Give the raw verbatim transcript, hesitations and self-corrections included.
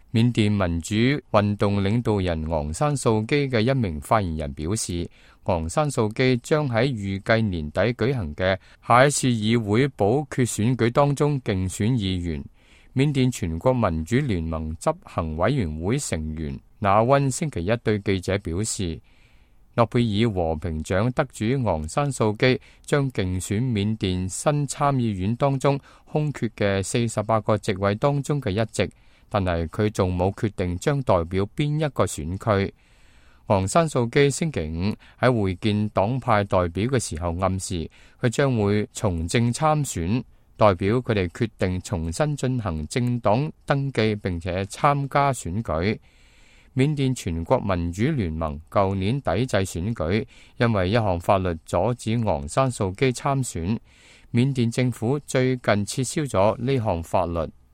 緬甸民主運動領導人昂山素基嘅一名發言人表示，昂山素基將喺預計年底舉行嘅下一次議會補缺選舉當中競選議員。緬甸全國民主聯盟執行委員會成員那溫星期一對記者表示，諾貝爾和平獎得主昂山素基將競選緬甸新參議院當中空缺嘅四十八個席位當中嘅一席，但係佢仲冇決定將代表邊一個選區。昂山素基星期五喺會見黨派代表嘅時候暗示，佢將會從政參選，代表佢哋決定重新進行政黨登記並且參加選舉。緬甸全國民主聯盟舊年抵制選舉，因為一項法律阻止昂山素基參選。緬甸政府最近撤銷咗呢項法律。